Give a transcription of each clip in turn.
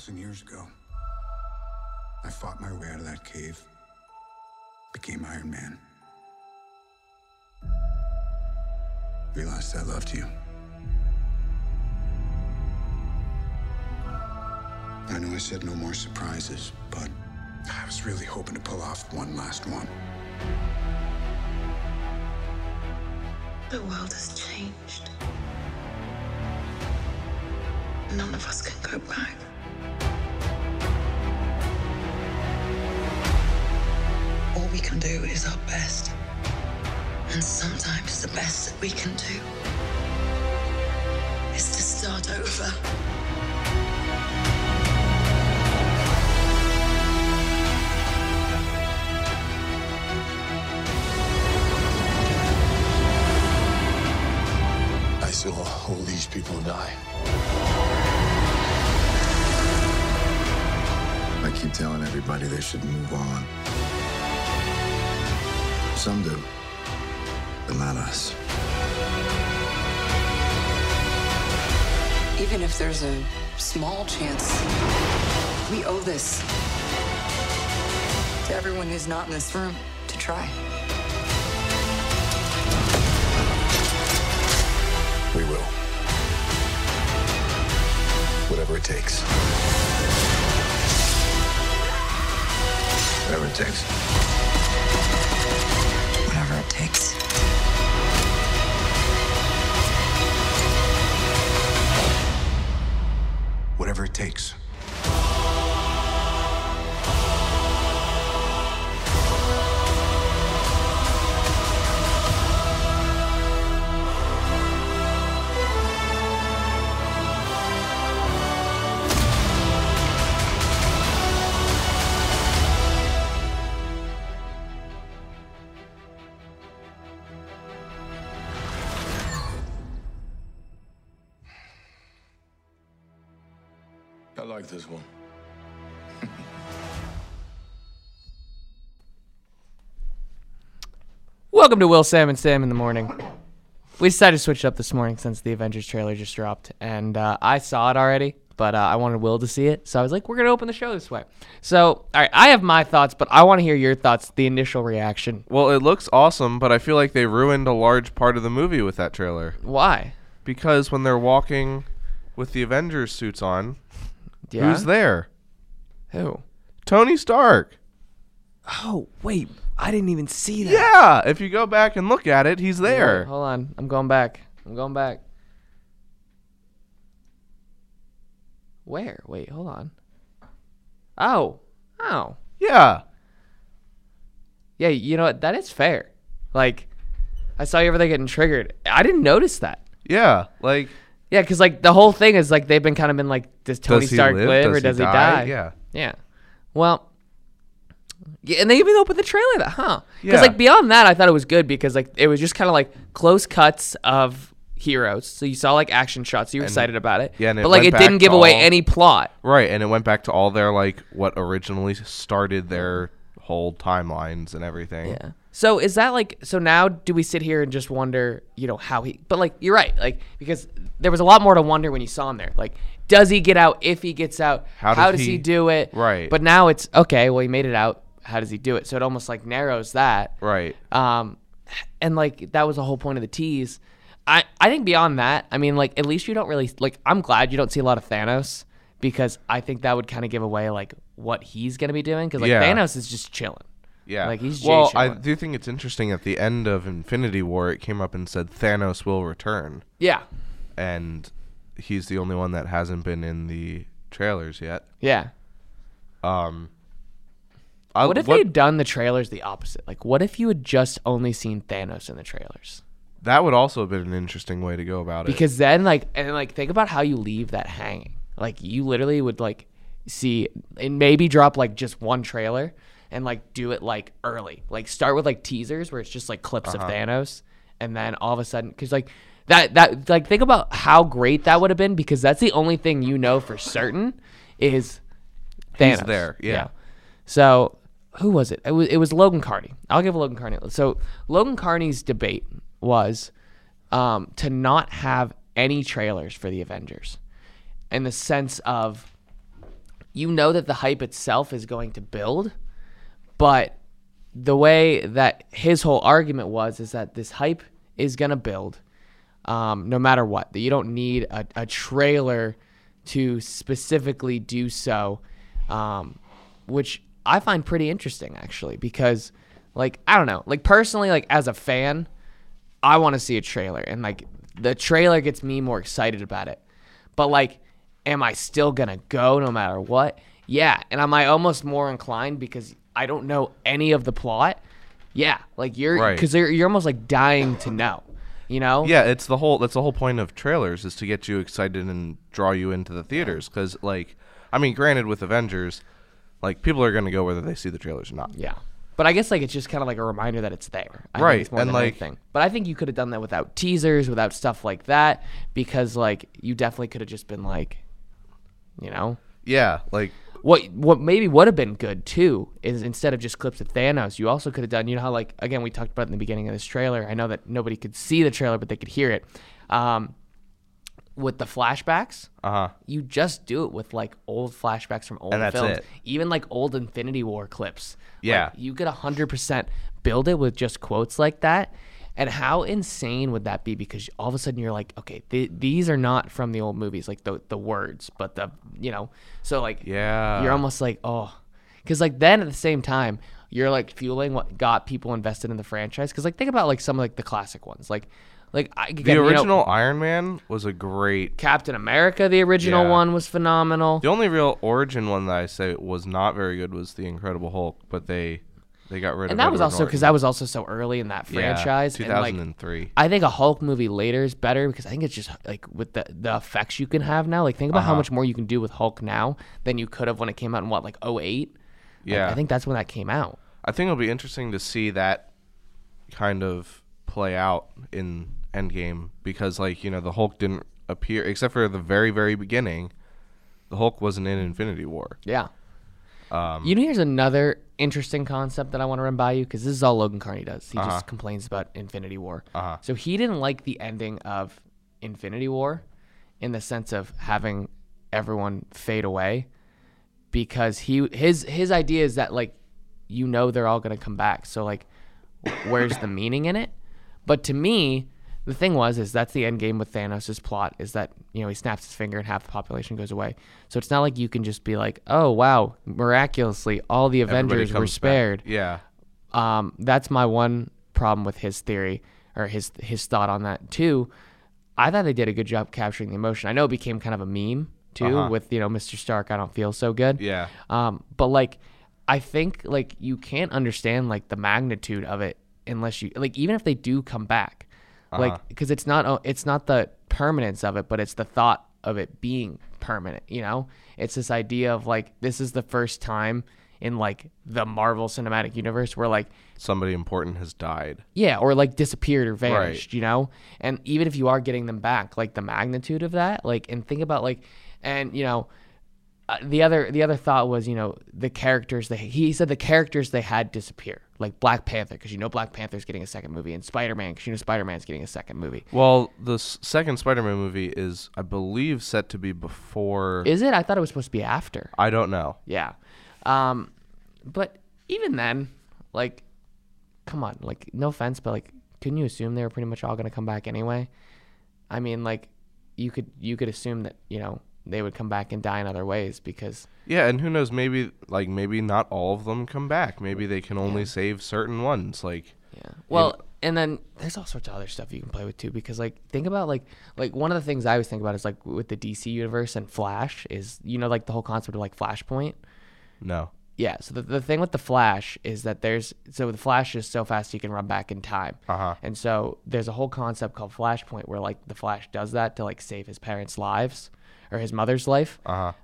2,000 years ago, I fought my way out of that cave, became Iron Man. Realized I loved you. I know I said no more surprises, but I was really hoping to pull off one last one. The world has changed. None of us can go back. All we can do is our best. And sometimes the best that we can do is to start over. I saw all these people die. I keep telling everybody they should move on. Some do, but not us. Even if there's a small chance, we owe this to everyone who's not in this room to try. We will. Whatever it takes. Whatever it takes. Whatever it takes. Whatever it takes. I like this one. Welcome to Will, Sam, and Sam in the Morning. We decided to switch it up this morning since the Avengers trailer just dropped, and I saw it already, but I wanted Will to see it, so I was like, we're going to open the show this way. So, all right, I have my thoughts, but I want to hear your thoughts, the initial reaction. Well, it looks awesome, but I feel like they ruined a large part of the movie with that trailer. Why? Because when they're walking with the Avengers suits on, Yeah? who's there? Who? Tony Stark. Oh, wait, I didn't even see that. Yeah, if you go back and look at it, he's there. Wait, hold on, I'm going back. Where? Wait, hold on. Oh. Yeah. Yeah, you know what? That is fair. Like, I saw you over there getting triggered. I didn't notice that. Yeah, like... Yeah, because, like, the whole thing is, like, they've been kind of been like, does Tony he Stark live or does he die? Yeah. Yeah. Well, yeah, and they even opened the trailer that, huh? Because, Yeah. like, beyond that, I thought it was good because, like, it was just kind of, like, close cuts of heroes. So you saw, like, action shots. You were excited about it. Yeah, and it but, like, went it didn't back give to away all- any plot. Right, and it went back to all their, like, what originally started their whole timelines and everything. Yeah. So is that like, so now do we sit here and just wonder, you know, how he, but like, you're right. Like, because there was a lot more to wonder when you saw him there. Like, does he get out? If he gets out, how does he do it? Right. But now it's, okay, well, he made it out. How does he do it? So it almost like narrows that. Right. And like, that was the whole point of the tease. I think beyond that, I mean, like, at least you don't really, like, I'm glad you don't see a lot of Thanos because I think that would kind of give away like what he's going to be doing. Cause like Yeah. Thanos is just chilling. Yeah. Like, he's well, Jay I chilling. do think it's interesting at the end of Infinity War, it came up and said Thanos will return. Yeah. And he's the only one that hasn't been in the trailers yet. Yeah. I- What if they'd done the trailers the opposite? Like, what if you had just only seen Thanos in the trailers? That would also have been an interesting way to go about it. Because then, like, and like, think about how you leave that hanging. Like, you literally would like see and maybe drop like just one trailer and like do it like early. Like, start with like teasers where it's just like clips of Thanos, and then all of a sudden, because like that like think about how great that would have been because that's the only thing you know for certain is Thanos. He's there, yeah. So who was it? It was Logan Carney. I'll give Logan Carney. So Logan Carney's debate was to not have any trailers for the Avengers, in the sense of you know that the hype itself is going to build, but the way that his whole argument was is that this hype is going to build no matter what. That you don't need a trailer to specifically do so, which I find pretty interesting, actually, because, like, I don't know. Like, personally, like, as a fan, I want to see a trailer, and, like, the trailer gets me more excited about it. But, like, am I still going to go no matter what? Yeah, and am I almost more inclined because I don't know any of the plot? Yeah, like, because you're almost, like, dying to know, you know? Yeah, that's the whole point of trailers, is to get you excited and draw you into the theaters. Because, like, I mean, granted, with Avengers, like, people are going to go whether they see the trailers or not. Yeah. But I guess, like, it's just kind of like a reminder that it's there. I Right, think it's more and, than like- anything. But I think you could have done that without teasers, without stuff like that, because, like, you definitely could have just been like, you know? Yeah, like, What maybe would have been good, too, is instead of just clips of Thanos, you also could have done, you know how, like, again, we talked about it in the beginning of this trailer. I know that nobody could see the trailer, but they could hear it. With the flashbacks, you just do it with, like, old flashbacks from old And that's films. it. Even, like, old Infinity War clips. Yeah. Like, you could 100% build it with just quotes like that. And how insane would that be? Because all of a sudden you're like, okay, these are not from the old movies, like the words, but the, you know, so like, yeah. you're almost like, oh, because like then at the same time, you're like fueling what got people invested in the franchise. Because like think about like some of like the classic ones, like The original Iron Man was a great. Captain America, the original Yeah. one was phenomenal. The only real origin one that I say was not very good was the Incredible Hulk, but they got rid of. And that was Edward also Norton. because that was also so early in that franchise. Yeah, And, like, 2003. I think a Hulk movie later is better because I think it's just like with the effects you can have now. Like think about how much more you can do with Hulk now than you could have when it came out in what, like 08? Yeah. I think that's when that came out. I think it'll be interesting to see that kind of play out in Endgame because, like, you know, the Hulk didn't appear except for the very, very beginning. The Hulk wasn't in Infinity War. Yeah. You know, here's another interesting concept that I want to run by you because this is all Logan Carney does. He just complains about Infinity War. So he didn't like the ending of Infinity War in the sense of having everyone fade away because his idea is that, like, you know, they're all going to come back. So, like, where's the meaning in it? But to me, the thing is that's the end game with Thanos' plot is that, you know, he snaps his finger and half the population goes away. So it's not like you can just be like, oh, wow, miraculously, all the Everybody Avengers were comes back. spared. Yeah. That's my one problem with his theory or his thought on that, too. I thought they did a good job capturing the emotion. I know it became kind of a meme, too, with, you know, Mr. Stark, I don't feel so good. Yeah. But, like, I think, like, you can't understand, like, the magnitude of it unless you, like, even if they do come back. Like, because it's not the permanence of it, but it's the thought of it being permanent, you know? It's this idea of, like, this is the first time in, like, the Marvel Cinematic Universe where, like, Somebody important has died. yeah, or, like, disappeared or vanished, Right. you know? And even if you are getting them back, like, the magnitude of that, like, and think about, like, and, you know, the other thought was, you know, the characters he said the characters they had disappear, like Black Panther, because you know Black Panther's getting a second movie, and Spider-Man, because you know Spider-Man's getting a second movie. Well, the second Spider-Man movie is, I believe, set to be before. Is it? I thought it was supposed to be after. I don't know. Yeah. But even then, like, come on, like, no offense, but, like, couldn't you assume they were pretty much all going to come back anyway? I mean, like, you could assume that, you know, they would come back and die in other ways because Yeah, and who knows? Maybe not all of them come back. Maybe they can only save certain ones. Like, yeah. Well, and then there's all sorts of other stuff you can play with too because, like, think about like one of the things I always think about is, like, with the DC universe and Flash is, you know, like the whole concept of, like, Flashpoint. no. Yeah, so the thing with the Flash is that the Flash is so fast you can run back in time. And so there's a whole concept called Flashpoint where, like, the Flash does that to, like, save his parents' lives or his mother's life.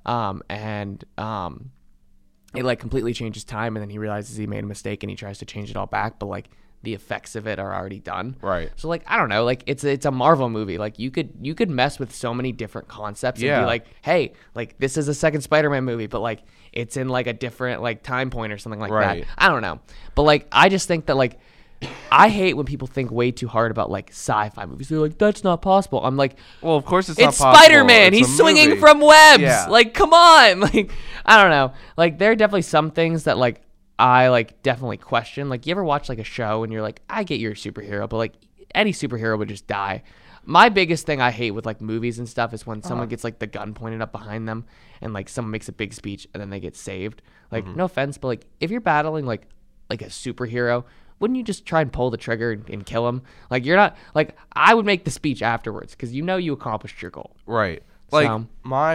It, like, completely changes time, and then he realizes he made a mistake and he tries to change it all back, but, like, the effects of it are already done. Right. So, like, I don't know, like, it's a Marvel movie. Like, you could mess with so many different concepts and Yeah. be like, hey, like, this is a second Spider-Man movie, but, like, it's in, like, a different, like, time point or something like Right. that. I don't know. But, like, I just think that, like, I hate when people think way too hard about like sci-fi movies. They're like, that's not possible. I'm like, Well, of course it's not it's possible. Spider-Man. It's a He's swinging movie. from webs. Yeah. Like, come on. Like, I don't know. Like, there are definitely some things that like I like definitely question. Like, you ever watch like a show and you're like, I get you're a superhero, but like any superhero would just die. My biggest thing I hate with like movies and stuff is when someone gets like the gun pointed up behind them and like someone makes a big speech and then they get saved. Like, no offense, but like if you're battling like a superhero, wouldn't you just try and pull the trigger and kill him? Like, you're not like, I would make the speech afterwards because you know you accomplished your goal. Right. Like So-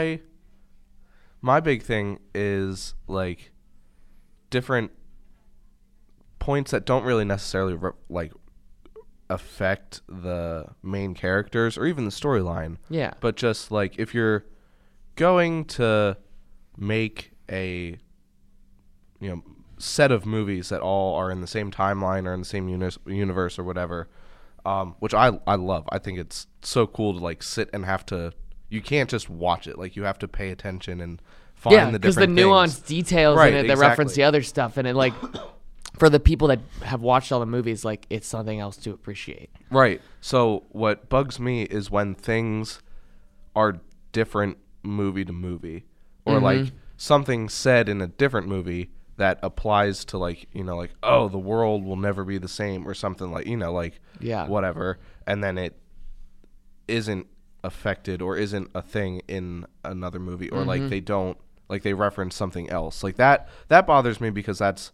my big thing is like different points that don't really necessarily like affect the main characters or even the storyline. Yeah. But just like if you're going to make a set of movies that all are in the same timeline or in the same universe or whatever, which I love. I think it's so cool to like sit and have to. You can't just watch it. Like you have to pay attention and find Yeah, the because different the nuanced things. details Right, in it that reference exactly. the other stuff, and it like for the people that have watched all the movies, like it's something else to appreciate. Right. So what bugs me is when things are different movie to movie, or like something said in a different movie that applies to like like, oh, the world will never be the same or something like like Yeah. whatever, and then it isn't affected or isn't a thing in another movie, or like they don't like they reference something else like that bothers me because that's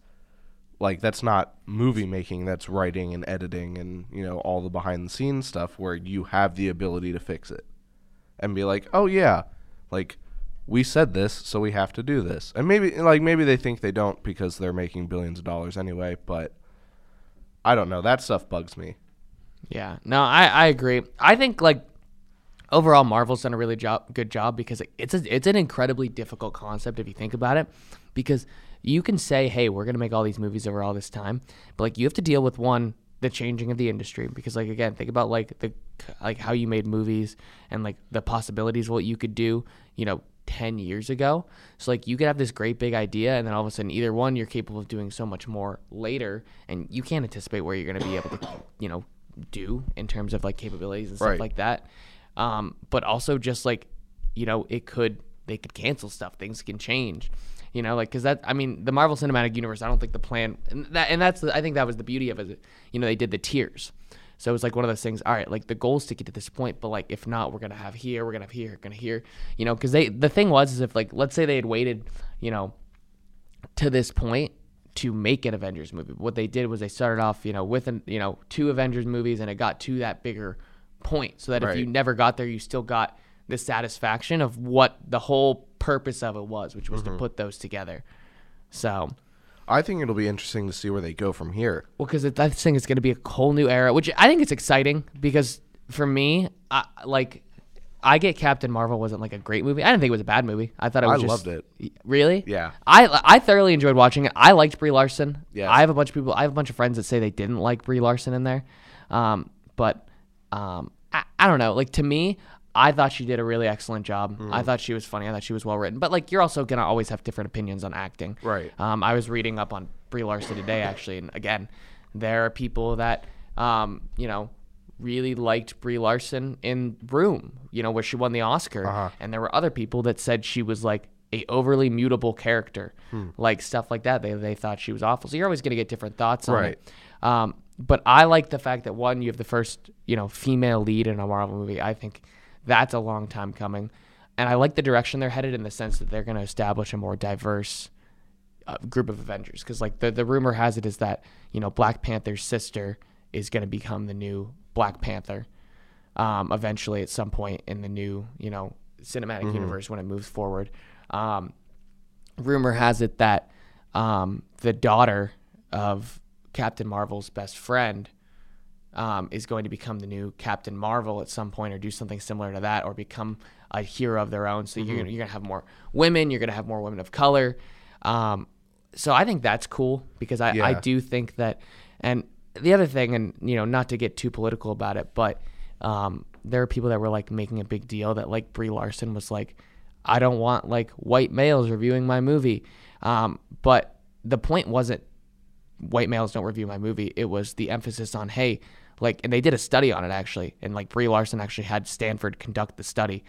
not movie making, that's writing and editing and all the behind the scenes stuff where you have the ability to fix it and be like, oh yeah, like we said this, so we have to do this. And maybe they think they don't because they're making billions of dollars anyway, but I don't know, that stuff bugs me. Yeah, no, I agree. I think like overall Marvel's done a really good job because it's an incredibly difficult concept if you think about it, because you can say, hey, we're gonna make all these movies over all this time, but like you have to deal with the changing of the industry, because like again, think about like how you made movies and like the possibilities of what you could do 10 years ago. So like you could have this great big idea and then all of a sudden either one, you're capable of doing so much more later and you can't anticipate where you're going to be able to do in terms of like capabilities and stuff Right. like that. But also just like they could cancel stuff, things can change, like because that, I mean, the Marvel Cinematic Universe, I don't think the plan I think that was the beauty of it. They did the tiers. So it was like one of those things, all right, like the goal is to get to this point, but like if not, we're going to have here, we're going to have here, going to here, because the thing was is if like, let's say they had waited, to this point to make an Avengers movie. What they did was they started off, with two Avengers movies and it got to that bigger point so that if Right. you never got there, you still got the satisfaction of what the whole purpose of it was, which was to put those together. So... I think it'll be interesting to see where they go from here. Well, because I think it's going to be a whole new era, which I think it's exciting because for me, I get Captain Marvel wasn't like a great movie. I didn't think it was a bad movie. I thought it was loved it. Really? Yeah. I thoroughly enjoyed watching it. I liked Brie Larson. Yes. I have a bunch of friends that say they didn't like Brie Larson in there. But I don't know. Like to me, I thought she did a really excellent job. I thought she was funny. I thought she was well written. But like, you're also gonna always have different opinions on acting. Right. I was reading up on Brie Larson today, actually, and again, there are people that really liked Brie Larson in Room, where she won the Oscar, and there were other people that said she was like a overly mutable character, like stuff like that. They thought she was awful. So you're always gonna get different thoughts on Right. it. But I like the fact that one, you have the first female lead in a Marvel movie. I think that's a long time coming. And I like the direction they're headed in the sense that they're going to establish a more diverse group of Avengers. Because like the rumor has it is that, Black Panther's sister is going to become the new Black Panther eventually at some point in the new, cinematic universe when it moves forward. Rumor has it that the daughter of Captain Marvel's best friend is going to become the new Captain Marvel at some point, or do something similar to that, or become a hero of their own. So you're gonna have more women. You're gonna have more women of color. So I think that's cool because I do think that. And the other thing, and not to get too political about it, but there are people that were like making a big deal that like Brie Larson was like, I don't want like white males reviewing my movie. But the point wasn't white males don't review my movie. It was the emphasis on, hey, like, and they did a study on it actually, and like Brie Larson actually had Stanford conduct the study.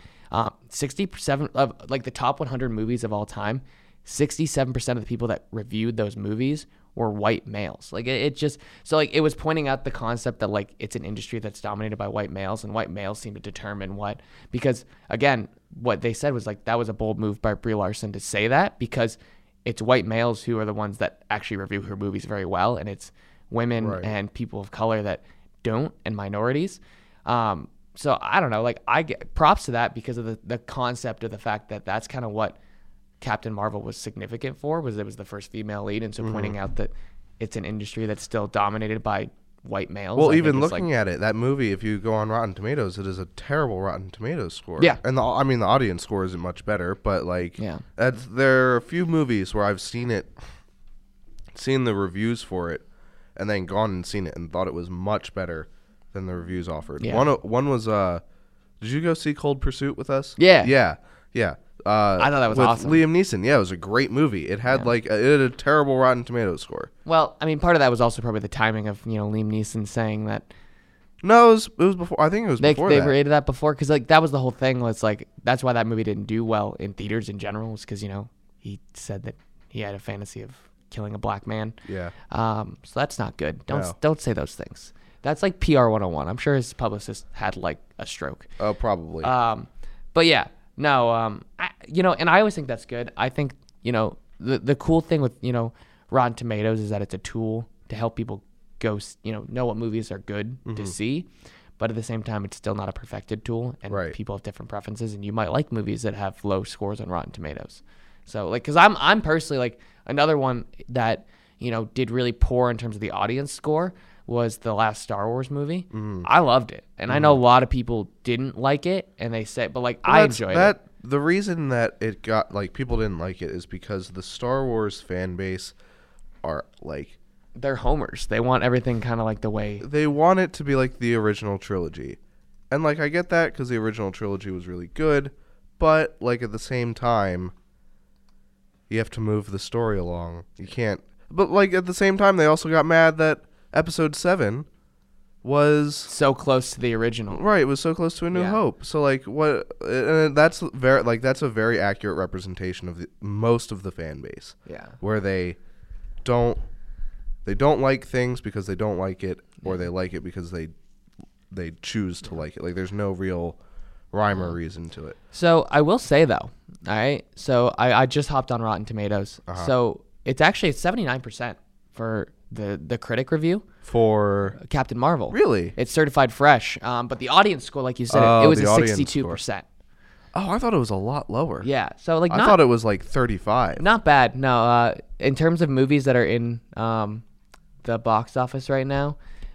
67 of like the top 100 movies of all time, 67% of the people that reviewed those movies were white males. Like it just, so like it was pointing out the concept that like it's an industry that's dominated by white males, and white males seem to determine what, because again, what they said was like that was a bold move by Brie Larson to say that, because it's white males who are the ones that actually review her movies very well, and it's women and people of color that don't, and minorities. So I don't know, like I get props to that because of the concept of the fact that that's kind of what Captain Marvel was significant for, was it was the first female lead, and so pointing out that it's an industry that's still dominated by white males. Well, even looking at it, that movie, if you go on Rotten Tomatoes, it is a terrible Rotten Tomatoes score. Yeah. And the audience score isn't much better, but like, there are a few movies where I've seen the reviews for it, and then gone and seen it and thought it was much better than the reviews offered. Yeah. One was, did you go see Cold Pursuit with us? Yeah. Yeah. I thought that was with awesome. Liam Neeson. Yeah, it was a great movie. It had it had a terrible Rotten Tomatoes score. Well, I mean, part of that was also probably the timing of, Liam Neeson saying that. No, it was before. I think it was before they that. rated that before, because like that was the whole thing. Was like that's why that movie didn't do well in theaters in general, is because he said that he had a fantasy of killing a black man. Yeah. So that's not good. Don't say those things. That's like PR 101. I'm sure his publicist had like a stroke. Oh, probably. But yeah, no. And I always think that's good. I think the cool thing with Rotten Tomatoes is that it's a tool to help people go know what movies are good to see, but at the same time it's still not a perfected tool, and people have different preferences, and you might like movies that have low scores on Rotten Tomatoes. So like, because I'm personally like, another one that did really poor in terms of the audience score was the last Star Wars movie. I loved it, and I know a lot of people didn't like it, and they said, but like I enjoyed it. The reason that it got like people didn't like it is because the Star Wars fan base are like, they're homers. They want everything kind of like the way they want it to be, like the original trilogy, and like I get that because the original trilogy was really good, but like at the same time, you have to move the story along. You can't. But like at the same time, they also got mad that Episode 7 was so close to the original. Right, it was so close to A New Hope. So like what? And that's a very accurate representation of most of the fan base. Yeah, where they don't like things because they don't like it, or they like it because they choose to like it. Like there's no real rhyme or reason to it. So I will say though, all right. So I just hopped on Rotten Tomatoes. So it's actually 79% for the critic review for Captain Marvel. Really? It's certified fresh. But the audience score, like you said, it was a 62%. Oh, I thought it was a lot lower. Yeah. So like, I thought it was like 35. Not bad. No. In terms of movies that are in the box office right now,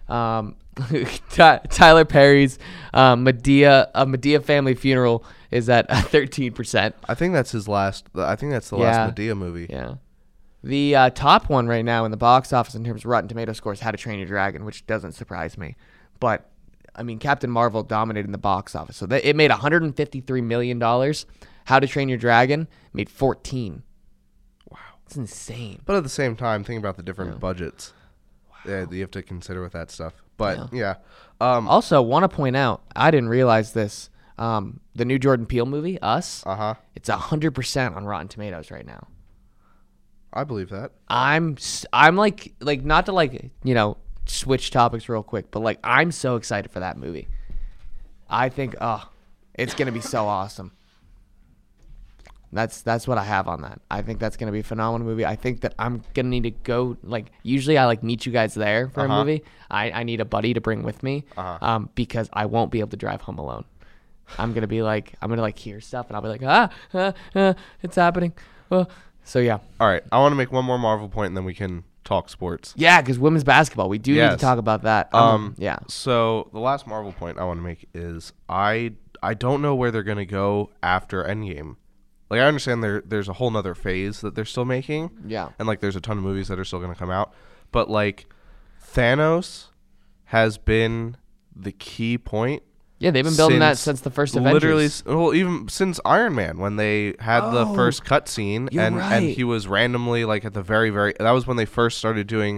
Tyler Perry's Medea Family Funeral is at 13%. I think that's his last. I think that's the last Medea movie. Yeah. The top one right now in the box office in terms of Rotten Tomato scores, How to Train Your Dragon, which doesn't surprise me. But, I mean, Captain Marvel dominated in the box office. So it made $153 million. How to Train Your Dragon made 14. Wow. It's insane. But at the same time, think about the different budgets that you have to consider with that stuff. But, also, want to point out, I didn't realize this. The new Jordan Peele movie, Us, it's 100% on Rotten Tomatoes right now. I believe that. I'm like not to like switch topics real quick, but like I'm so excited for that movie. I think it's gonna be so awesome. That's what I have on that. I think that's gonna be a phenomenal movie. I think that I'm gonna need to go. Like usually I like meet you guys there for a movie. I need a buddy to bring with me because I won't be able to drive home alone. I'm gonna hear stuff and I'll be like it's happening. Well. So, yeah. All right. I want to make one more Marvel point, and then we can talk sports. Yeah, because women's basketball. We do need to talk about that. Yeah. So, the last Marvel point I want to make is I don't know where they're going to go after Endgame. Like, I understand there's a whole nother phase that they're still making. Yeah. And, like, there's a ton of movies that are still going to come out. But, like, Thanos has been the key point. Yeah, they've been building that since the first Avengers. Literally, even since Iron Man, when they had the first cutscene, and he was randomly like at the very, that was when they first started doing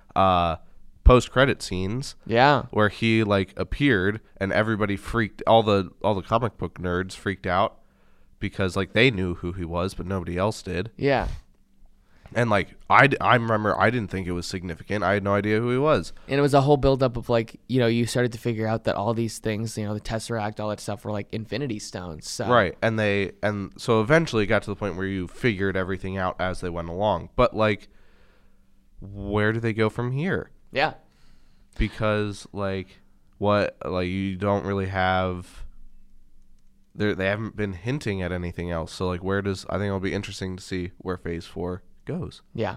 post-credit scenes. Yeah. Where he like appeared and everybody freaked, all the comic book nerds freaked out because like they knew who he was but nobody else did. Yeah. And like I remember I didn't think it was significant. I had no idea who he was. And it was a whole buildup of like, you started to figure out that all these things, the Tesseract, all that stuff were like Infinity Stones. So. Right. And so eventually it got to the point where you figured everything out as they went along. But like, where do they go from here? Yeah. Because you don't really have, they haven't been hinting at anything else. So like, I think it'll be interesting to see where Phase 4 goes. Yeah.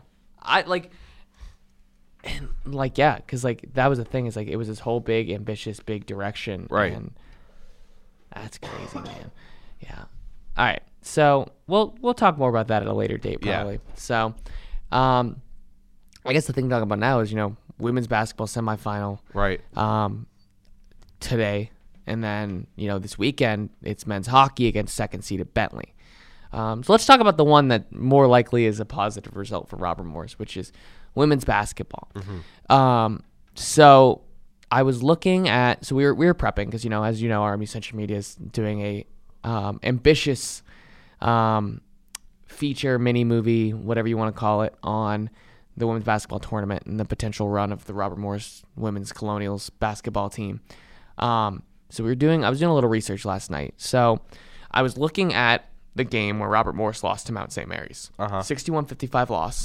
Because like that was the thing, is like it was this whole big ambitious big direction, right? And that's crazy, man. Yeah. All right, so we'll talk more about that at a later date, probably. Yeah. So, I guess the thing to talk about now is women's basketball semifinal, right? Today, and then this weekend it's men's hockey against second seeded Bentley. So let's talk about the one that more likely is a positive result for Robert Morris, which is women's basketball. Mm-hmm. So I was looking at, so we were prepping because, as you know, Army Central Media is doing a ambitious feature, mini movie, whatever you want to call it, on the women's basketball tournament and the potential run of the Robert Morris women's Colonials basketball team. So I was doing a little research last night. So I was looking at the game where Robert Morris lost to Mount St. Mary's. 61-55 loss.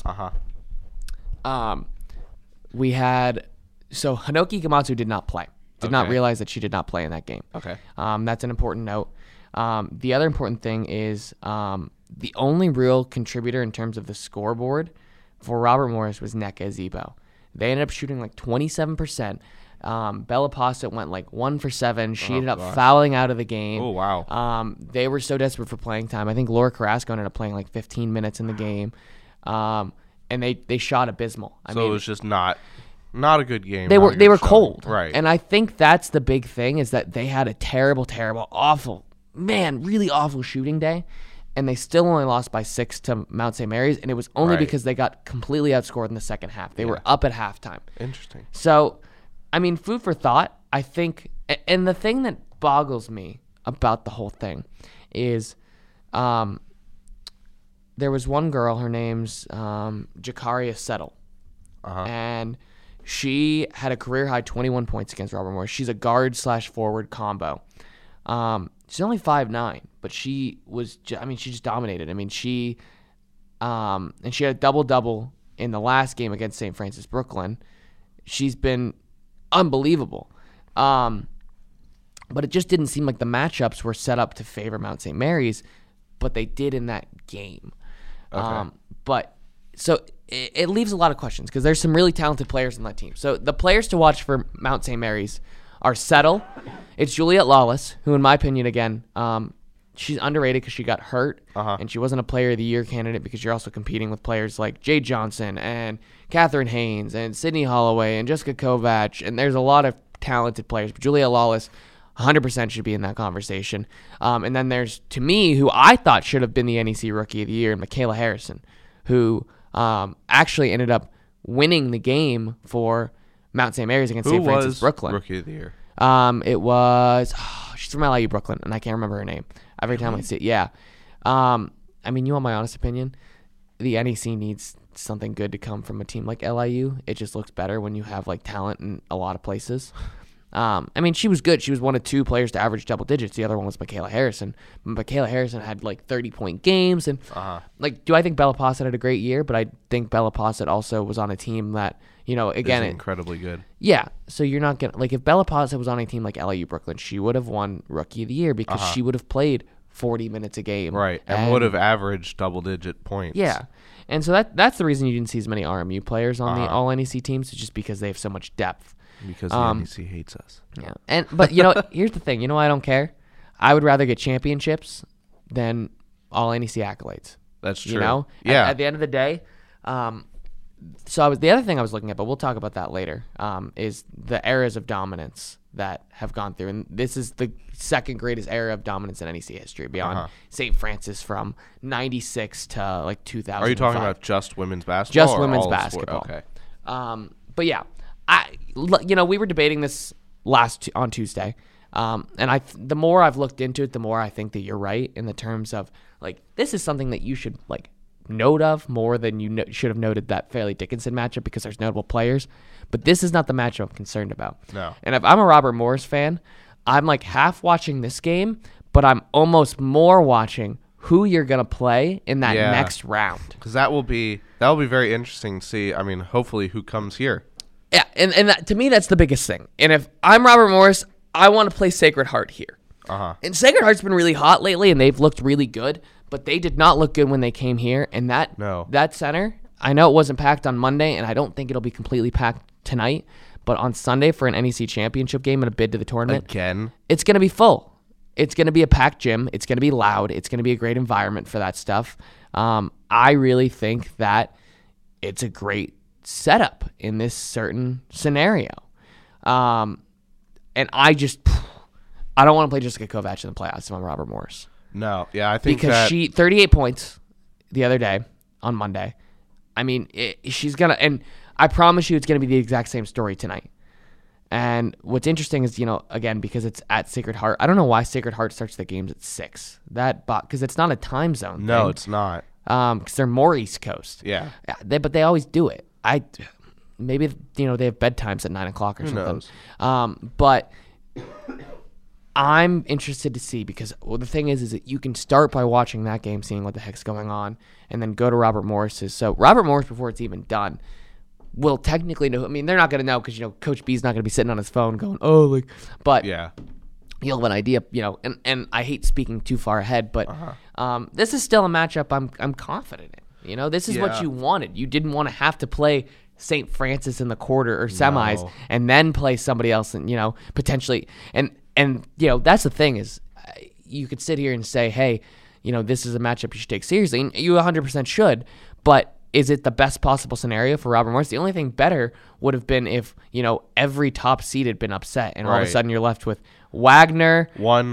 We had, so Hanoki Gamatsu did not play. Did not realize that she did not play in that game. Okay. That's an important note. The other important thing is the only real contributor in terms of the scoreboard for Robert Morris was Nneka Ezebo. They ended up shooting like 27%. Bella Posset went like 1 for 7. She ended up fouling out of the game. Oh, wow. They were so desperate for playing time. I think Laura Carrasco ended up playing like 15 minutes in the game. And they shot abysmal. I mean, it was just not a good game. They were cold. Right. And I think that's the big thing, is that they had a terrible, awful, really awful shooting day. And they still only lost by 6 to Mount St. Mary's. And it was only because they got completely outscored in the second half. They were up at halftime. Interesting. So, I mean, food for thought, I think. And the thing that boggles me about the whole thing is there was one girl, her name's Jakaria Settle. And she had a career-high 21 points against Robert Morris. She's a guard/forward combo. She's only 5'9", but she was, she just dominated. I mean, and she had a double-double in the last game against St. Francis Brooklyn. She's been unbelievable. But it just didn't seem like the matchups were set up to favor Mount St. Mary's, but they did in that game. Okay. But so it leaves a lot of questions because there's some really talented players on that team. So the players to watch for Mount St. Mary's are Settle. It's Juliet Lawless, who in my opinion, again, she's underrated because she got hurt, and she wasn't a Player of the Year candidate because you're also competing with players like Jade Johnson and Catherine Haynes and Sydney Holloway and Jessica Kovac, and there's a lot of talented players. But Juliet Lawless 100% should be in that conversation. And then there's, to me, who I thought should have been the NEC Rookie of the Year, Michaela Harrison, who actually ended up winning the game for Mount St. Mary's against St. Francis Brooklyn. Rookie of the Year? It was, she's from LIU Brooklyn, and I can't remember her name. Every time I see it, yeah. I mean, you want my honest opinion? The NEC needs something good to come from a team like LIU. It just looks better when you have like talent in a lot of places. I mean, she was good. She was one of 2 players to average double digits. The other one was Michaela Harrison. Michaela Harrison had like 30-point games, and do I think Bella Posset had a great year? But I think Bella Posset also was on a team that, again, is incredibly good. Yeah, so you're not gonna, like, if Bella Posset was on a team like LIU Brooklyn, she would have won Rookie of the Year because she would have played 40 minutes a game, right, and would have averaged double-digit points. Yeah, and so that's the reason you didn't see as many RMU players on the All NEC teams, is just because they have so much depth. Because the NEC hates us. Yeah, but here's the thing. I don't care. I would rather get championships than All NEC accolades. That's true. Yeah. At the end of the day, so the other thing I was looking at, but we'll talk about that later, is the eras of dominance that have gone through. And this is the second greatest era of dominance in NEC history, beyond St. Francis from 96 to like 2000. Are you talking about just women's basketball? Just women's basketball. Okay. But yeah, we were debating this on Tuesday. And the more I've looked into it, the more I think that you're right in the terms of like, this is something that you should like note of more than you should have noted that Fairleigh Dickinson matchup because there's notable players. But this is not the matchup I'm concerned about. No. And if I'm a Robert Morris fan, I'm like half watching this game, but I'm almost more watching who you're going to play in that next round. Because that will be very interesting to see. I mean, hopefully who comes here. Yeah, and that, to me, that's the biggest thing. And if I'm Robert Morris, I want to play Sacred Heart here. And Sacred Heart's been really hot lately, and they've looked really good, but they did not look good when they came here. And that center, I know it wasn't packed on Monday, and I don't think it'll be completely packed tonight, but on Sunday for an NEC championship game and a bid to the tournament, again, it's going to be full. It's going to be a packed gym. It's going to be loud. It's going to be a great environment for that stuff. I really think that it's a great setup in this certain scenario. And I don't want to play Jessica Kovac in the playoffs if I'm Robert Morris. No, yeah, I think because she 38 points the other day on Monday. I mean, she's gonna, and I promise you, it's gonna be the exact same story tonight. And what's interesting is, again, because it's at Sacred Heart. I don't know why Sacred Heart starts the games at 6. Because it's not a time zone. No, thing. It's not. Because they're more East Coast. Yeah. But they always do it. Maybe they have bedtimes at 9 o'clock or Who something. knows? But I'm interested to see because the thing is that you can start by watching that game, seeing what the heck's going on, and then go to Robert Morris's. So Robert Morris, before it's even done, will technically know. I mean, they're not going to know because Coach B's not going to be sitting on his phone going, but yeah, you'll have an idea, And I hate speaking too far ahead, but this is still a matchup I'm confident in. This is what you wanted. You didn't want to have to play St. Francis in the quarter or semis and then play somebody else, and potentially and that's the thing is, you could sit here and say, hey, this is a matchup you should take seriously, and you 100% should, but is it the best possible scenario for Robert Morris? The only thing better would have been if, every top seed had been upset and all of a sudden you're left with Wagner.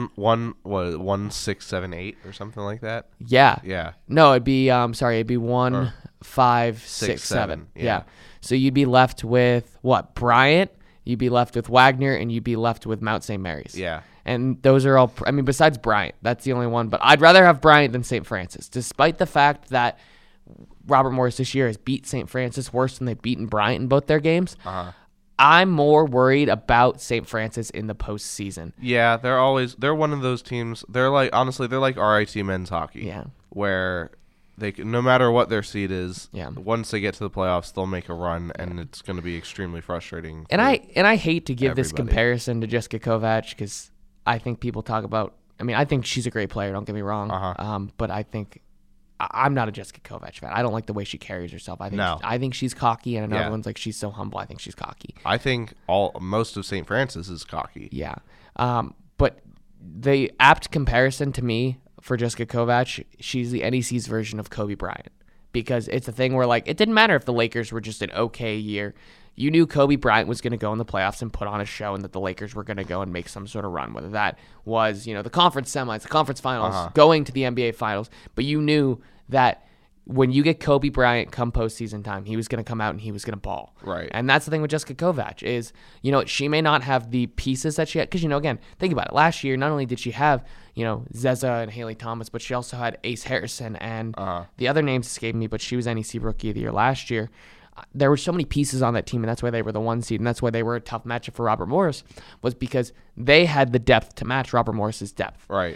1, 6, 7, 8 or something like that. Yeah. Yeah. No, it'd be, it'd be 1, 5, 6, 7. Yeah. So you'd be left with what? Bryant, you'd be left with Wagner, and you'd be left with Mount St. Mary's. Yeah. And those are all, besides Bryant, that's the only one, but I'd rather have Bryant than St. Francis, despite the fact that Robert Morris this year has beat St. Francis worse than they've beaten Bryant in both their games. I'm more worried about St. Francis in the postseason. Yeah, they're one of those teams. They're like, honestly, they're like RIT men's hockey. Yeah. Where no matter what their seed is, yeah, once they get to the playoffs, they'll make a run, and it's going to be extremely frustrating. And I hate to give this comparison to Jessica Kovac because I think people talk about. I think she's a great player. Don't get me wrong. But I think. I'm not a Jessica Kovac fan. I don't like the way she carries herself. I think she's cocky, and I know everyone's like, she's so humble. I think she's cocky. I think most of St. Francis is cocky. Yeah. But the apt comparison to me for Jessica Kovac, she's the NEC's version of Kobe Bryant. Because it's a thing where, like, it didn't matter if the Lakers were just an okay year. You knew Kobe Bryant was going to go in the playoffs and put on a show, and that the Lakers were going to go and make some sort of run, whether that was, the conference semis, the conference finals, going to the NBA finals. But you knew that when you get Kobe Bryant come postseason time, he was going to come out and he was going to ball. Right. And that's the thing with Jessica Kovac is, she may not have the pieces that she had. Because, again, think about it. Last year, not only did she have, Zeza and Haley Thomas, but she also had Ace Harrison and the other names escaped me, but she was NEC Rookie of the Year last year. There were so many pieces on that team, and that's why they were the 1 seed, and that's why they were a tough matchup for Robert Morris, was because they had the depth to match Robert Morris's depth. Right.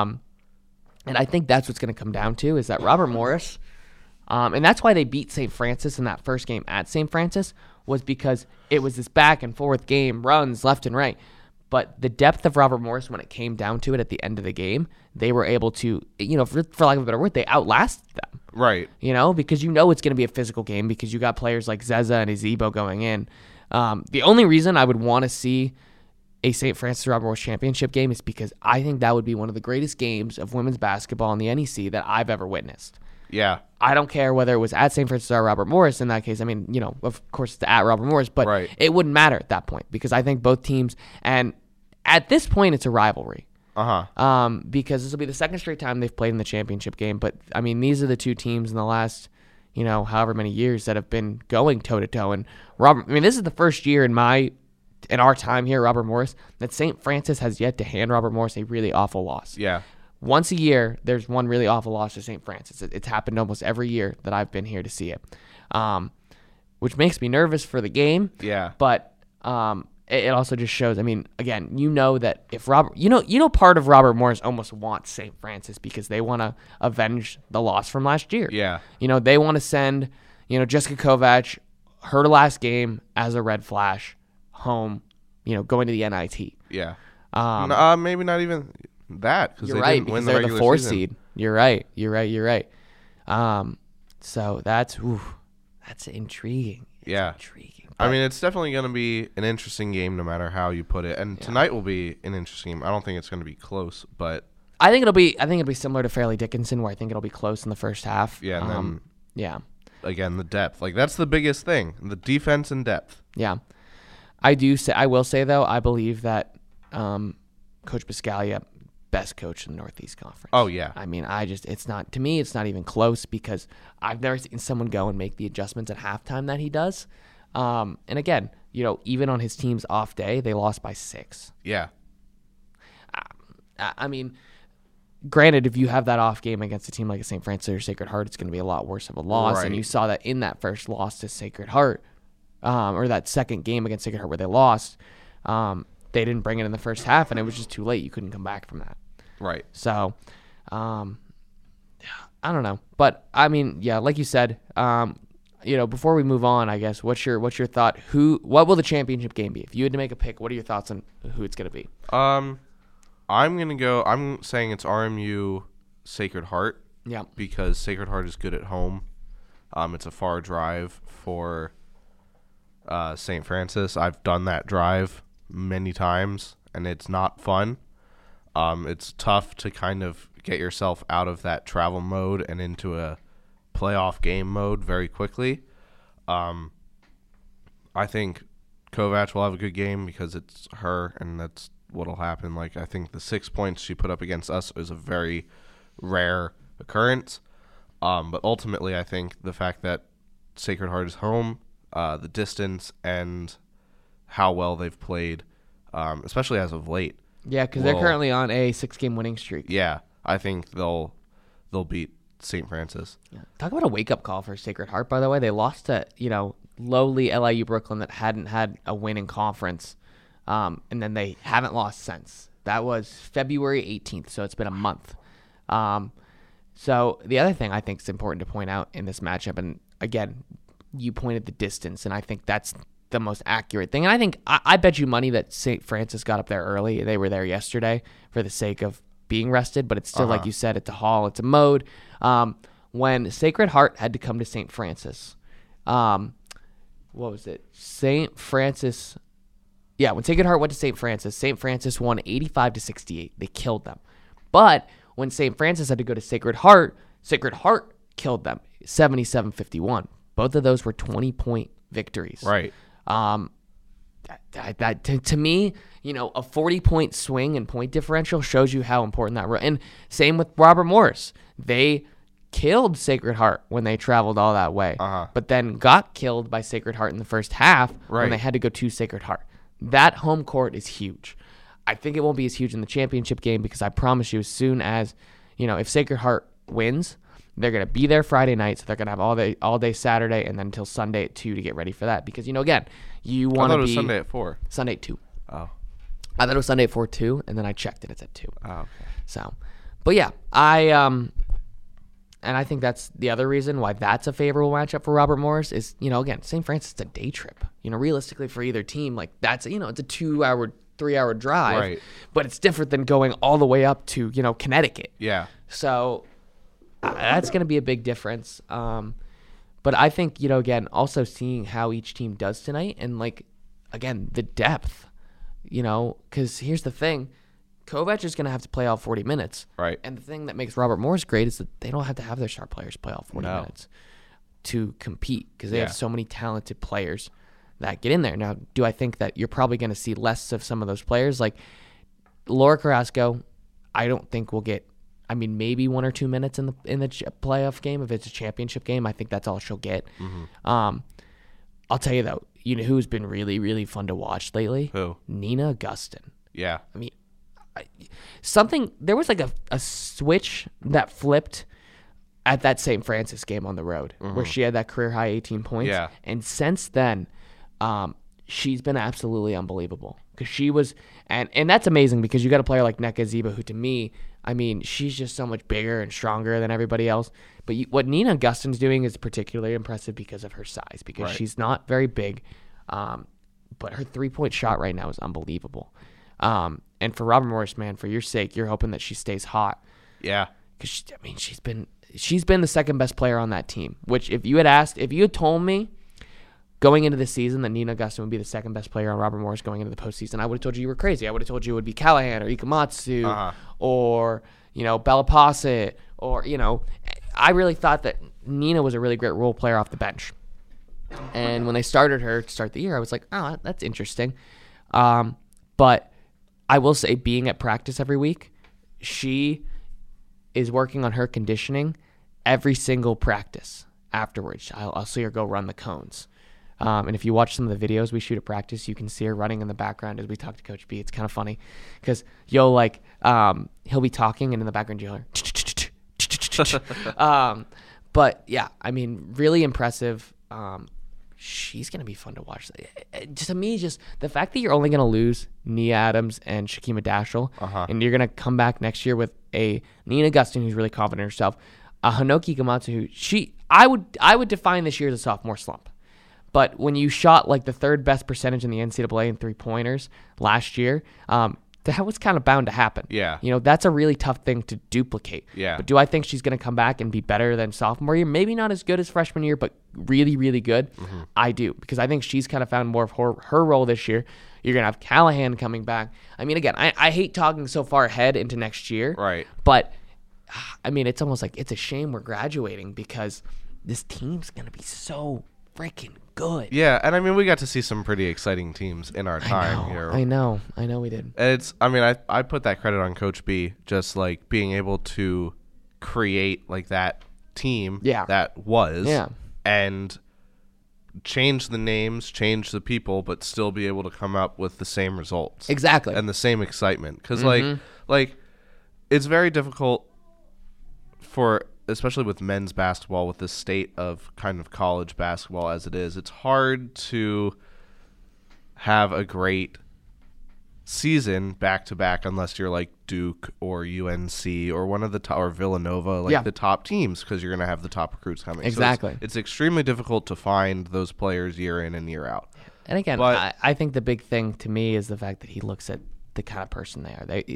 And I think that's what's going to come down to is that Robert Morris, and that's why they beat St. Francis in that first game at St. Francis, was because it was this back and forth game, runs left and right. But the depth of Robert Morris, when it came down to it at the end of the game, they were able to, for lack of a better word, they outlasted them. Right. Because it's going to be a physical game because you got players like Zeza and Ezebo going in. The only reason I would want to see a St. Francis Robert Morris championship game is because I think that would be one of the greatest games of women's basketball in the NEC that I've ever witnessed. Yeah. I don't care whether it was at St. Francis or Robert Morris in that case. Of course it's at Robert Morris, but it wouldn't matter at that point because I think both teams, and at this point it's a rivalry. Because this will be the second straight time they've played in the championship game. But, these are the two teams in the last, however many years that have been going toe to toe. And this is the first year in our time here, Robert Morris, that St. Francis has yet to hand Robert Morris a really awful loss. Yeah. Once a year, there's one really awful loss to St. Francis. It's happened almost every year that I've been here to see it, which makes me nervous for the game. Yeah. But it also just shows. I mean, again, that if Robert, part of Robert Morris almost wants St. Francis because they want to avenge the loss from last year. Yeah. They want to send, Jessica Kovac, her last game as a red flash, home, going to the NIT. Yeah. Maybe not even that, because you're they right, didn't win because they're the 4 season. seed. You're right. So that's intriguing. Yeah. Intriguing. I mean, it's definitely going to be an interesting game no matter how you put it. And tonight will be an interesting game. I don't think it's going to be close, but I think it'll be similar to Fairleigh Dickinson, where I think it'll be close in the first half. Yeah, and then yeah. Again, the depth. Like, that's the biggest thing. The defense and depth. Yeah. I will say though, I believe that Coach Biscaglia, best coach in the Northeast Conference. Oh yeah. I mean, it's not even close, because I've never seen someone go and make the adjustments at halftime that he does. And again, even on his team's off day, they lost by 6. Yeah. I mean, granted, if you have that off game against a team like a St. Francis or Sacred Heart, it's going to be a lot worse of a loss. Right. And you saw that in that first loss to Sacred Heart, or that second game against Sacred Heart where they lost. They didn't bring it in the first half, and it was just too late. You couldn't come back from that. Right. So, I don't know. But, I mean, yeah, like you said, before we move on, I guess, what's your thought? What will the championship game be? If you had to make a pick, what are your thoughts on who it's going to be? I'm saying it's RMU Sacred Heart. Yeah. Because Sacred Heart is good at home. It's a far drive for St. Francis. I've done that drive many times, and it's not fun. It's tough to kind of get yourself out of that travel mode and into a playoff game mode very quickly. I think Kovac will have a good game because it's her, and that's what'll happen. Like, I think the 6 points she put up against us is a very rare occurrence. But ultimately, I think the fact that Sacred Heart is home, the distance, and how well they've played, especially as of late. Yeah, because they're currently on a 6-game winning streak. Yeah, I think they'll beat St. Francis. Yeah. Talk about a wake-up call for Sacred Heart, by the way. They lost to, lowly LIU Brooklyn that hadn't had a win in conference, and then they haven't lost since. That was February 18th, so it's been a month. So the other thing I think is important to point out in this matchup, and again, you pointed the distance, and I think that's the most accurate thing. And I think I bet you money that St. Francis got up there early. They were there yesterday for the sake of being rested, but it's still, like you said, it's a hall, it's a mode. When Sacred Heart had to come to St. Francis, what was it? St. Francis. Yeah, when Sacred Heart went to St. Francis won 85-68. They killed them. But when St. Francis had to go to Sacred Heart killed them 77-51. Both of those were 20-point victories. Right. That to me, a 40-point swing in point differential shows you how important that. And same with Robert Morris. They killed Sacred Heart when they traveled all that way, but then got killed by Sacred Heart in the first half when they had to go to Sacred Heart. That home court is huge. I think it won't be as huge in the championship game, because I promise you, as soon as, if Sacred Heart wins, they're going to be there Friday night, so they're going to have all day Saturday, and then until Sunday at 2 to get ready for that. Because, again, you want to be... I thought it was Sunday at 4. Sunday at 2. Oh. I thought it was Sunday at 4 too, and then I checked it. It's at 2. Oh, okay. So, but yeah, and I think that's the other reason why that's a favorable matchup for Robert Morris is, again, St. Francis, it's a day trip. Realistically for either team, like that's, it's a 2-hour, 3-hour drive. Right. But it's different than going all the way up to, Connecticut. Yeah. So that's going to be a big difference. But I think, again, also seeing how each team does tonight and, like, again, the depth, because here's the thing. Kovac is going to have to play all 40 minutes. Right. And the thing that makes Robert Morris great is that they don't have to have their star players play all 40 minutes to compete, because they have so many talented players that get in there. Now, do I think that you're probably going to see less of some of those players? Like Laura Carrasco, I I mean, maybe 1 or 2 minutes in the playoff game. If it's a championship game, I think that's all she'll get. I'll tell you though, you know who's been really, really fun to watch lately? Who? Nina Augustin. Yeah. I mean, there was like a switch that flipped at that St. Francis game on the road where she had that career high 18 points. Yeah. And since then, she's been absolutely unbelievable because she was, and that's amazing because you got a player like Nneka Ziba who to me, I mean, she's just so much bigger and stronger than everybody else. But what Nina Augustin's doing is particularly impressive because of her size, because she's not very big. But her 3-point shot right now is unbelievable. And for Robert Morris, man, for your sake, you're hoping that she stays hot. Yeah. Because she's been the second best player on that team. Which if you had told me going into the season that Nina Augustin would be the second best player on Robert Morris going into the postseason, I would have told you were crazy. I would have told you it would be Callahan or Ikematsu or Bella Posset or I really thought that Nina was a really great role player off the bench. And when they started her to start the year, I was like, oh, that's interesting. But I will say, being at practice every week, she is working on her conditioning every single practice afterwards. I'll see her go run the cones. And if you watch some of the videos we shoot at practice, you can see her running in the background as we talk to Coach B. It's kind of funny because he'll be talking and in the background you'll hear. But yeah, I mean, really impressive. She's going to be fun to watch. To me, just the fact that you're only going to lose Nia Adams and Shakima Dashel, and you're going to come back next year with a Nina Augustin who's really confident in herself, a Hanoki Gamatsu who I would define this year as a sophomore slump. But when you shot like the third best percentage in the NCAA in 3-pointers last year, that was kind of bound to happen. Yeah. That's a really tough thing to duplicate. Yeah. But do I think she's going to come back and be better than sophomore year? Maybe not as good as freshman year, but really, really good. I do, because I think she's kind of found more of her role this year. You're going to have Callahan coming back. I mean, again, I hate talking so far ahead into next year. Right. But, I mean, it's almost like it's a shame we're graduating because this team's going to be so freaking good. Yeah, and I mean, we got to see some pretty exciting teams in our time here. I know we did. And I put that credit on Coach B, just like being able to create like that team that was, and change the names, change the people, but still be able to come up with the same results. Exactly. And the same excitement. Because like it's very difficult for, especially with men's basketball, with the state of kind of college basketball as it is, it's hard to have a great season back to back unless you're like Duke or UNC or one of the or Villanova, like the top teams, because you're going to have the top recruits coming. Exactly. So it's extremely difficult to find those players year in and year out. And again, I think the big thing to me is the fact that he looks at the kind of person they are. They,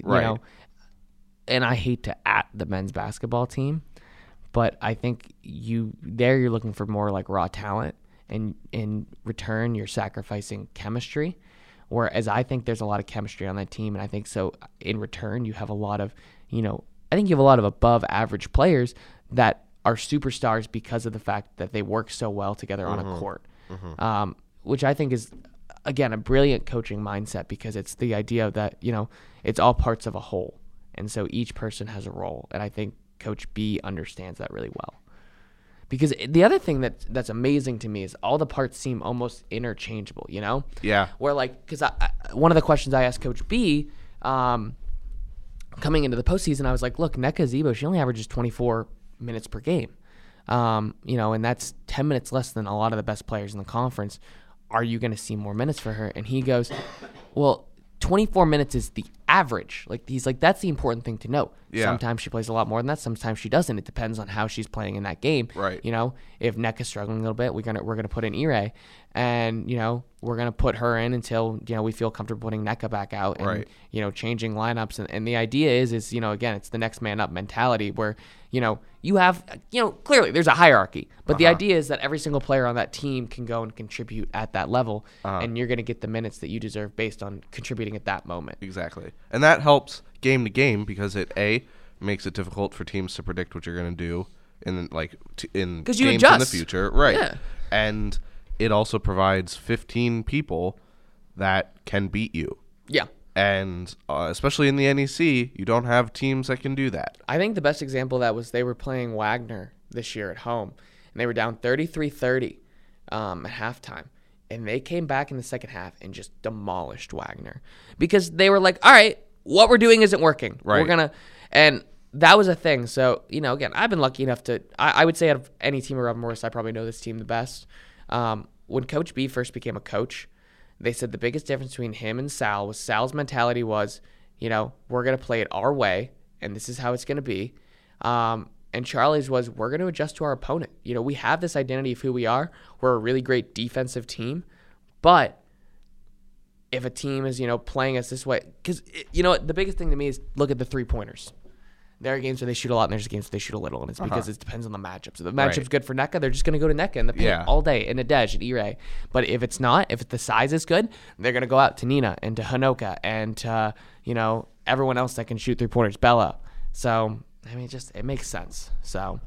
and I hate to at the men's basketball team, but I think you're looking for more like raw talent, and in return you're sacrificing chemistry. Whereas I think there's a lot of chemistry on that team, and I think so in return you have a lot of, I think you have a lot of above average players that are superstars because of the fact that they work so well together on a court, which I think is, again, a brilliant coaching mindset, because it's the idea that, it's all parts of a whole. And so each person has a role, and I think Coach B understands that really well. Because the other thing that's amazing to me is all the parts seem almost interchangeable, Yeah. Where because one of the questions I asked Coach B coming into the postseason, I was like, look, Nneka Ziba, she only averages 24 minutes per game, and that's 10 minutes less than a lot of the best players in the conference. Are you going to see more minutes for her? And he goes, well, 24 minutes is the average. He's like, that's the important thing to note. Yeah. Sometimes she plays a lot more than that. Sometimes she doesn't. It depends on how she's playing in that game. Right. If Nneka's struggling a little bit, we're gonna put in Ire, and we're gonna put her in until we feel comfortable putting Nneka back out, and right. Changing lineups. And the idea is again, it's the next man up mentality where you have clearly there's a hierarchy, but the idea is that every single player on that team can go and contribute at that level, and you're gonna get the minutes that you deserve based on contributing at that moment. Exactly. And that helps game to game, because it makes it difficult for teams to predict what you're going to do in games in the future. Right. Yeah. And it also provides 15 people that can beat you. Yeah. And especially in the NEC, you don't have teams that can do that. I think the best example of that was they were playing Wagner this year at home, and they were down 33-30 at halftime. And they came back in the second half and just demolished Wagner because they were like, all right, what we're doing isn't working. Right. And that was a thing. So, again, I've been lucky enough to, I would say out of any team around Morris, I probably know this team the best. When Coach B first became a coach, they said the biggest difference between him and Sal was Sal's mentality was, we're going to play it our way, and this is how it's going to be. And Charlie's was, we're going to adjust to our opponent. We have this identity of who we are. We're a really great defensive team. But if a team is, playing us this way, because, the biggest thing to me is look at the three-pointers. There are games where they shoot a lot, and there's games where they shoot a little, and it's because it depends on the matchup. So the matchup's good for NECA, they're just going to go to NECA in the paint all day, in Nadej, and E-Ray. But if it's not, if the size is good, they're going to go out to Nina and to Hanoka and to, everyone else that can shoot three-pointers, Bella. So, it makes sense. So,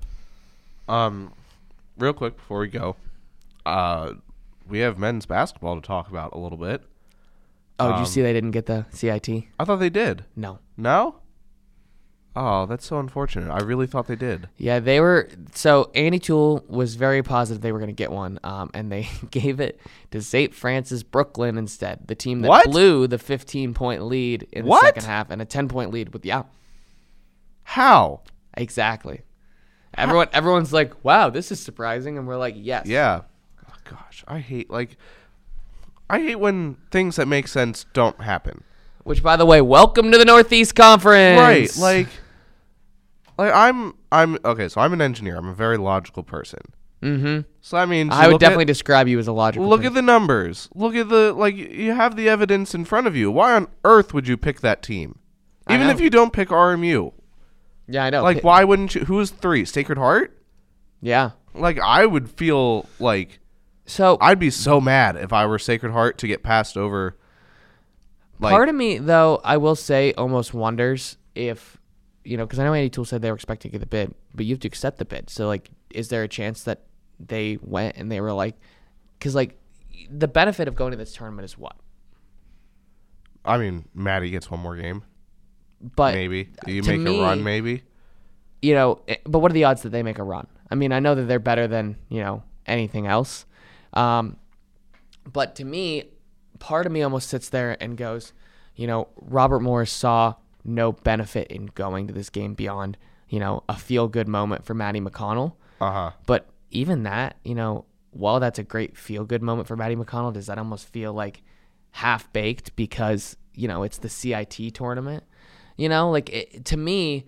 real quick before we go, we have men's basketball to talk about a little bit. Oh, did you see they didn't get the CIT? I thought they did. No. No? Oh, that's so unfortunate. I really thought they did. Yeah, they were. So Andy Toole was very positive they were going to get one, and they gave it to St. Francis Brooklyn instead. The team that blew the 15-point lead in the second half and a 10-point lead with How? Exactly. Everyone's like, wow, this is surprising, and we're like, yes. Yeah. Oh, gosh, I hate when things that make sense don't happen. Which, by the way, welcome to the Northeast Conference. Right, like I'm okay. So I'm an engineer. I'm a very logical person. Mm-hmm. So that means I would definitely describe you as a logical. Look at the numbers. Look at you have the evidence in front of you. Why on earth would you pick that team, even if you don't pick RMU? Yeah, I know. Like, why wouldn't you? Who is 3? Sacred Heart? Yeah. Like, I would feel like. So I'd be so mad if I were Sacred Heart to get passed over. Part of me, though, I will say, almost wonders if, because I know Andy Toole said they were expecting to get the bid, but you have to accept the bid. So, is there a chance that they went and they were like, because, the benefit of going to this tournament is what? I mean, Maddie gets one more game. But maybe. Do you make a run, maybe? But what are the odds that they make a run? I mean, I know that they're better than, anything else. But to me, part of me almost sits there and goes, Robert Morris saw no benefit in going to this game beyond, a feel-good moment for Maddie McConnell. Uh-huh. But even that, while that's a great feel-good moment for Maddie McConnell, does that almost feel like half-baked because, it's the CIT tournament? To me,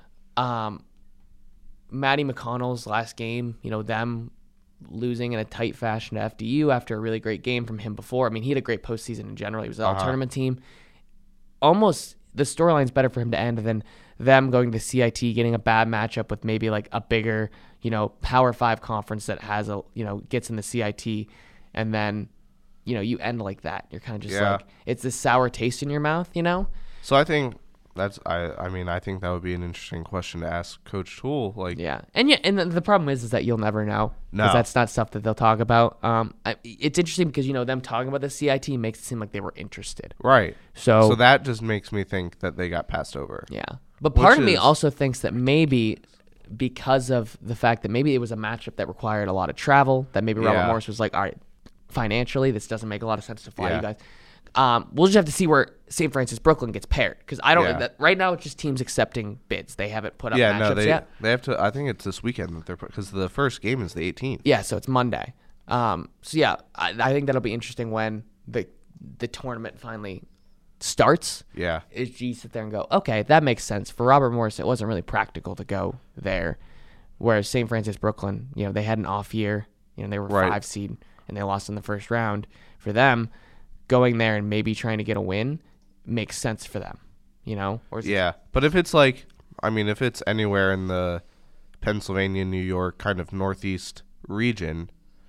Maddie McConnell's last game, them losing in a tight fashion to FDU after a really great game from him before. I mean, he had a great postseason in general. He was an all-tournament team. Almost the storyline's better for him to end than them going to CIT, getting a bad matchup with maybe a bigger, Power 5 conference that has gets in the CIT, and then, you end like that. You're kind of just it's this sour taste in your mouth, So I think I think that would be an interesting question to ask Coach Toole. And the problem is that you'll never know because that's not stuff that they'll talk about. It's interesting because them talking about the CIT makes it seem like they were interested, right? So that just makes me think that they got passed over. Yeah, but part of me also thinks that maybe because of the fact that maybe it was a matchup that required a lot of travel, that maybe Robert Morris was like, all right, financially this doesn't make a lot of sense to fly you guys. We'll just have to see where St. Francis Brooklyn gets paired because I don't. That right now it's just teams accepting bids. They haven't put up matchups yet. They have to. I think it's this weekend that they're because the first game is the 18th. Yeah, so it's Monday. I think that'll be interesting when the tournament finally starts. Yeah, is you sit there and go, okay, that makes sense. For Robert Morris, it wasn't really practical to go there, whereas St. Francis Brooklyn, they had an off year. They were 5 seed and they lost in the first round. For them, going there and maybe trying to get a win makes sense for them, But if it's if it's anywhere in the Pennsylvania, New York kind of Northeast region,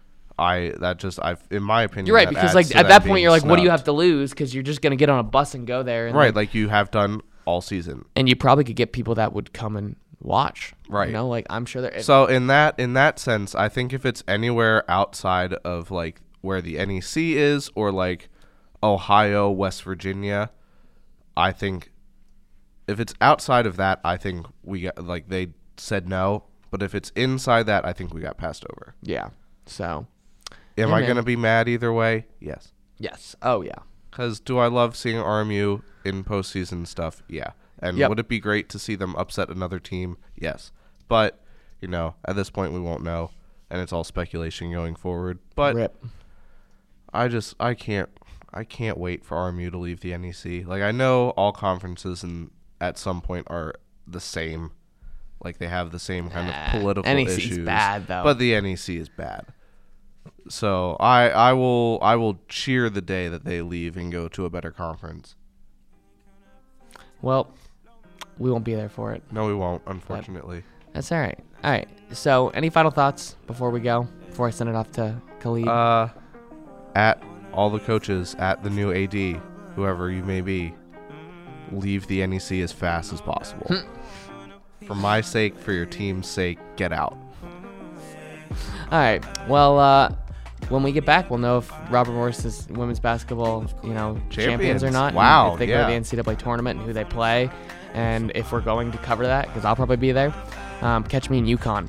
in my opinion, you're right because at that point you're like, what do you have to lose? Because you're just gonna get on a bus and go there, and right? Like you have done all season, and you probably could get people that would come and watch, right? I'm sure there. So in that sense, I think if it's anywhere outside of where the NEC is or Ohio, West Virginia, I think if it's outside of that, I think we got, like, they said no. But if it's inside that, I think we got passed over. Yeah. So. Am I going to be mad either way? Yes. Yes. Oh, yeah. Because do I love seeing RMU in postseason stuff? Yeah. And would it be great to see them upset another team? Yes. But, at this point we won't know. And it's all speculation going forward. But Rip. I can't wait for RMU to leave the NEC. Like, I know all conferences at some point are the same. Like, they have the same kind of political NEC's issues. Bad, though. But the NEC is bad. So I will cheer the day that they leave and go to a better conference. Well, we won't be there for it. No, we won't, unfortunately. That's all right. All right. So, any final thoughts before we go? Before I send it off to Khalid? At all the coaches, at the new AD, whoever you may be, leave the NEC as fast as possible. For my sake, for your team's sake, get out. All right. Well, when we get back, we'll know if Robert Morris is women's basketball, champions or not. Wow. And if they go to the NCAA tournament and who they play, and if we're going to cover that, because I'll probably be there. Catch me in UConn.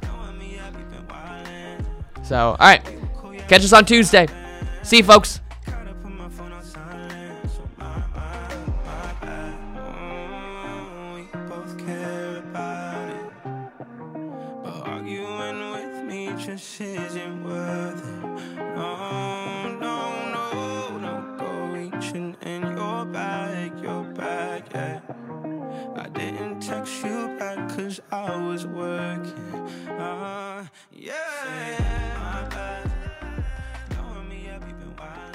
So, all right. Catch us on Tuesday. See you, folks. Just isn't worth it. No, go reaching in your bag, yeah. I didn't text you back 'cause I was working. Yeah. My bad. Knowing me, I've been wild.